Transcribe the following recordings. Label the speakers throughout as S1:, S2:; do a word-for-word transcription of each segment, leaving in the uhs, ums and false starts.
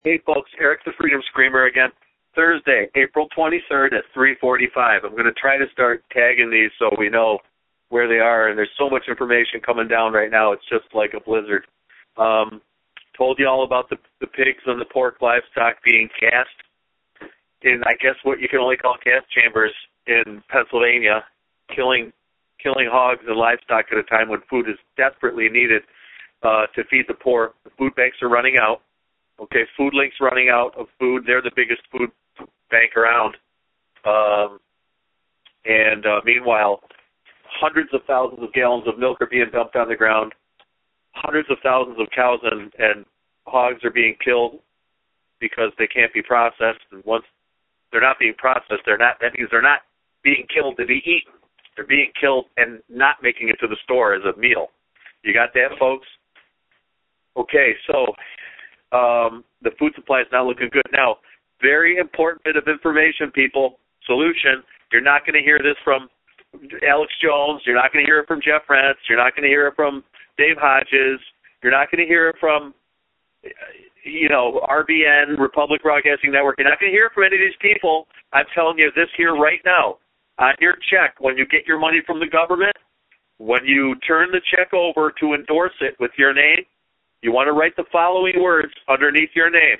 S1: Hey, folks, Eric the Freedom Screamer again. Thursday, April twenty-third at three forty-five. I'm going to try to start tagging these so we know where they are, and there's so much information coming down right now, it's just like a blizzard. Um, told you all about the, the pigs and the pork livestock being cast in, I guess, what you can only call gas chambers in Pennsylvania, killing killing hogs and livestock at a time when food is desperately needed uh, to feed the poor. The food banks are running out. Okay, Food Link's running out of food. They're the biggest food bank around. Um, and uh, meanwhile, hundreds of thousands of gallons of milk are being dumped on the ground. Hundreds of thousands of cows and, and hogs are being killed because they can't be processed. And once they're not being processed, they're not. That means they're not being killed to be eaten. They're being killed and not making it to the store as a meal. You got that, folks? Okay, so um, the food supply is not looking good. Now, very important bit of information, people. Solution. You're not going to hear this from Alex Jones. You're not going to hear it from Jeff Rentz. You're not going to hear it from Dave Hodges. You're not going to hear it from, you know, R B N, Republic Broadcasting Network. You're not going to hear it from any of these people. I'm telling you this here right now. On your check, when you get your money from the government, when you turn the check over to endorse it with your name, you want to write the following words underneath your name.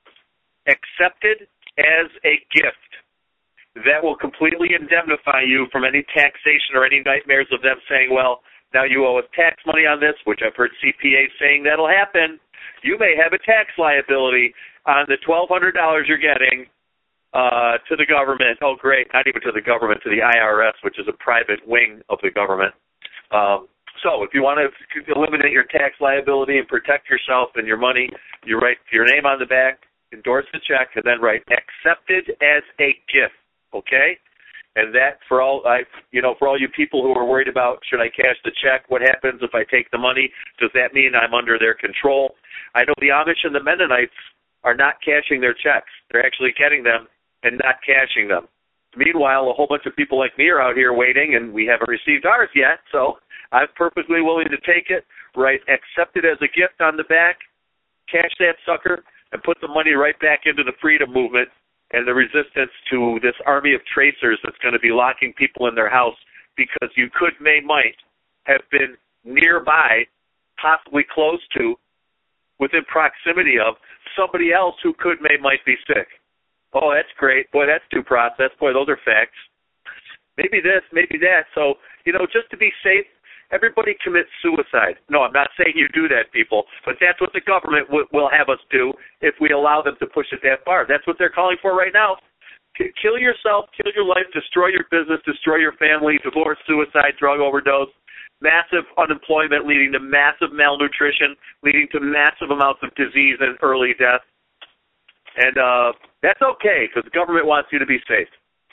S1: Accepted as a gift. That will completely indemnify you from any taxation or any nightmares of them saying, well, now you owe us tax money on this, which I've heard C P A saying that'll happen. You may have a tax liability on the twelve hundred dollars you're getting uh, to the government. Oh, great, not even to the government, to the I R S, which is a private wing of the government. Um, so if you want to eliminate your tax liability and protect yourself and your money, you write your name on the back, endorse the check, and then write accepted as a gift. Okay, and that for all I, you know, for all you people who are worried about should I cash the check? What happens if I take the money? Does that mean I'm under their control? I know the Amish and the Mennonites are not cashing their checks. They're actually getting them and not cashing them. Meanwhile, a whole bunch of people like me are out here waiting, and we haven't received ours yet. So I'm perfectly willing to take it. Write accepted as a gift on the back, cash that sucker, and put the money right back into the freedom movement and the resistance to this army of tracers that's going to be locking people in their house because you could, may, might have been nearby, possibly close to, within proximity of somebody else who could, may, might be sick. Oh, that's great. Boy, that's due process. Boy, those are facts. Maybe this, maybe that. So, you know, just to be safe, everybody commits suicide. No, I'm not saying you do that, people, but that's what the government w- will have us do if we allow them to push it that far. That's what they're calling for right now. K- kill yourself, kill your life, destroy your business, destroy your family, divorce, suicide, drug overdose, massive unemployment leading to massive malnutrition, leading to massive amounts of disease and early death. And uh, that's okay because the government wants you to be safe.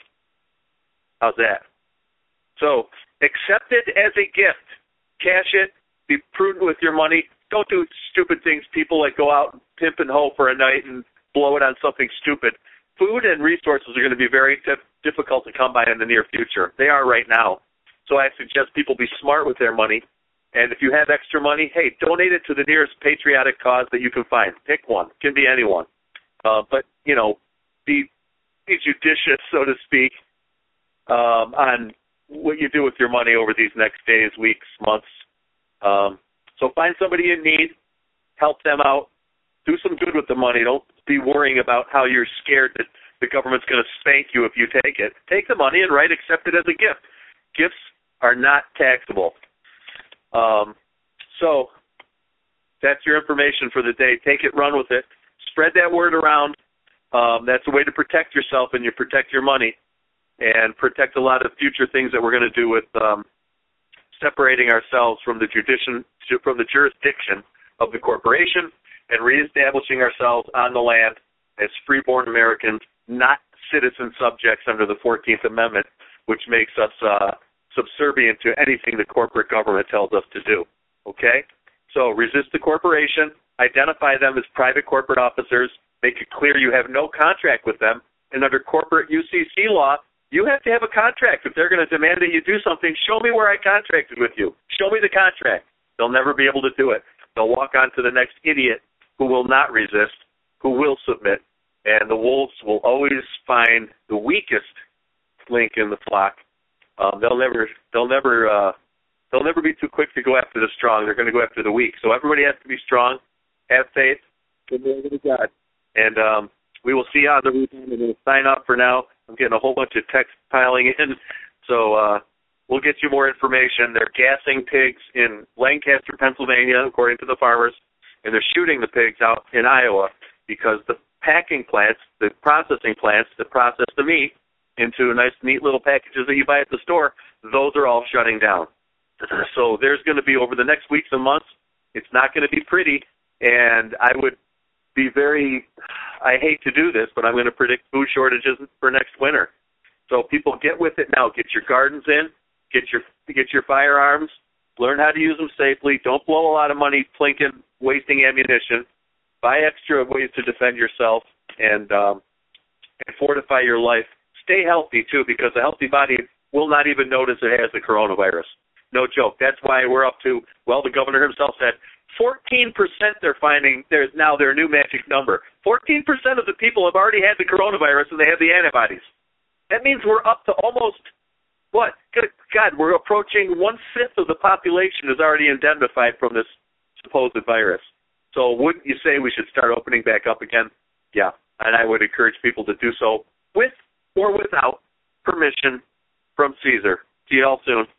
S1: How's that? So, accept it as a gift. Cash it. Be prudent with your money. Don't do stupid things, people, like go out and pimp and hoe for a night and blow it on something stupid. Food and resources are going to be very dif- difficult to come by in the near future. They are right now. So I suggest people be smart with their money. And if you have extra money, hey, donate it to the nearest patriotic cause that you can find. Pick one. It can be anyone. Uh, but, you know, be, be judicious, so to speak, um, on what you do with your money over these next days, weeks, months. Um, so find somebody in need, help them out, do some good with the money. Don't be worrying about how you're scared that the government's going to spank you if you take it. Take the money and write accept it as a gift. Gifts are not taxable. Um, so that's your information for the day. Take it, run with it. Spread that word around. Um, that's a way to protect yourself and you protect your money. And protect a lot of future things that we're going to do with um, separating ourselves from the judici- from the jurisdiction of the corporation and reestablishing ourselves on the land as freeborn Americans, not citizen subjects under the fourteenth Amendment, which makes us uh, subservient to anything the corporate government tells us to do. Okay? So resist the corporation, identify them as private corporate officers, make it clear you have no contract with them, and under corporate U C C law, you have to have a contract. If they're going to demand that you do something, show me where I contracted with you. Show me the contract. They'll never be able to do it. They'll walk on to the next idiot who will not resist, who will submit, and the wolves will always find the weakest link in the flock. Um, they'll never, they'll never, uh, they'll never be too quick to go after the strong. They're going to go after the weak. So everybody has to be strong, have faith in the Word of God, and um, we will see you on the weekend. I'm going to sign up for now. I'm getting a whole bunch of text piling in, so uh, we'll get you more information. They're gassing pigs in Lancaster, Pennsylvania, according to the farmers, and they're shooting the pigs out in Iowa because the packing plants, the processing plants that process the meat into nice, neat little packages that you buy at the store, those are all shutting down. So there's going to be, over the next weeks and months, it's not going to be pretty, and I would be very, I hate to do this, but I'm going to predict food shortages for next winter. So people, get with it now. Get your gardens in, get your get your firearms, learn how to use them safely. Don't blow a lot of money plinking, wasting ammunition. Buy extra ways to defend yourself and, um, and fortify your life. Stay healthy, too, because a healthy body will not even notice it has the coronavirus. No joke. That's why we're up to, well, the governor himself said, fourteen percent they're finding, there's now their new magic number. fourteen percent of the people have already had the coronavirus and they have the antibodies. That means we're up to almost, what? God, we're approaching one-fifth of the population is already indemnified from this supposed virus. So wouldn't you say we should start opening back up again? Yeah, and I would encourage people to do so with or without permission from Caesar. See you all soon.